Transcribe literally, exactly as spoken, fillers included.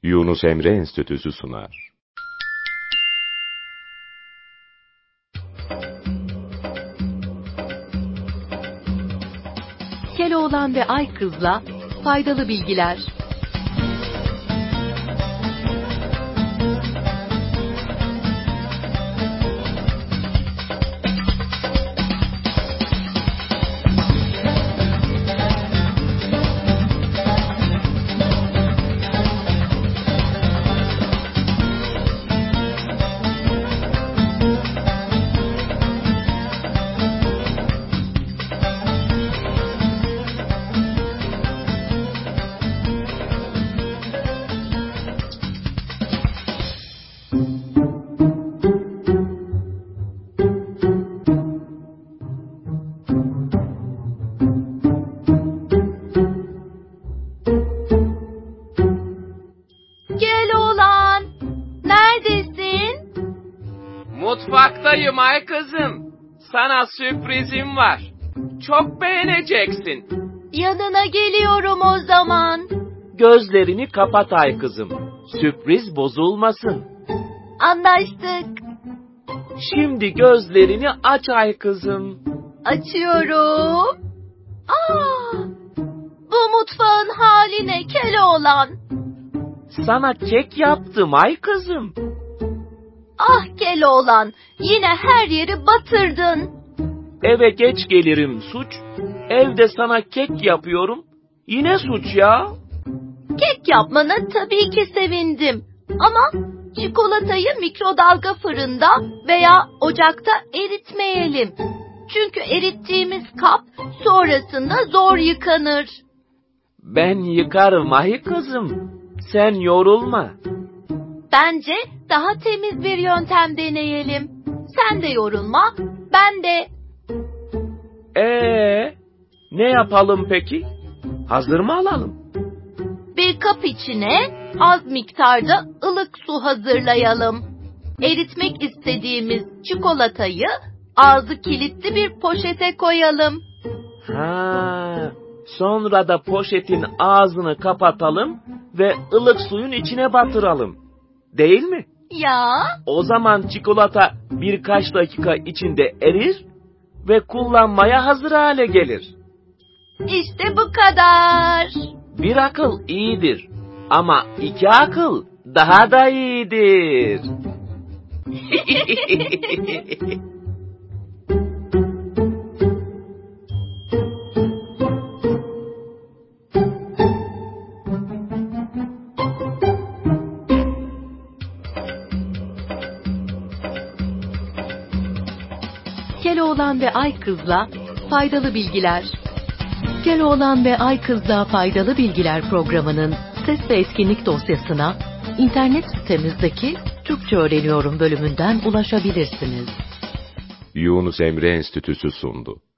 Yunus Emre Enstitüsü sunar. Keloğlan ve Aykız'la faydalı bilgiler. Keloğlan, neredesin? Mutfaktayım ay kızım. Sana sürprizim var. Çok beğeneceksin. Yanına geliyorum o zaman. Gözlerini kapat ay kızım. Sürpriz bozulmasın. Anlaştık. Şimdi gözlerini aç ay kızım. Açıyorum. Aa, bu mutfağın hali ne Keloğlan? Sana kek yaptım ay kızım. Ah Keloğlan, yine her yeri batırdın. Eve geç gelirim suç. Evde sana kek yapıyorum. Yine suç ya. Kek yapmana tabii ki sevindim. Ama çikolatayı mikrodalga fırında veya ocakta eritmeyelim. Çünkü erittiğimiz kap sonrasında zor yıkanır. Ben yıkarım ay kızım. Sen yorulma. Bence daha temiz bir yöntem deneyelim. Sen de yorulma, ben de. Ee, ne yapalım peki? Hazır mı alalım? Bir kap içine az miktarda ılık su hazırlayalım. Eritmek istediğimiz çikolatayı ağzı kilitli bir poşete koyalım. Ha, sonra da poşetin ağzını kapatalım ve ılık suyun içine batıralım. Değil mi? Ya? O zaman çikolata birkaç dakika içinde erir ve kullanmaya hazır hale gelir. İşte bu kadar. Bir akıl iyidir ama iki akıl daha da iyidir. Keloğlan ve Aykız'la faydalı bilgiler. Keloğlan ve Aykız'la faydalı bilgiler programının ses ve etkinlik dosyasına internet sitemizdeki Türkçe Öğreniyorum bölümünden ulaşabilirsiniz. Yunus Emre Enstitüsü sundu.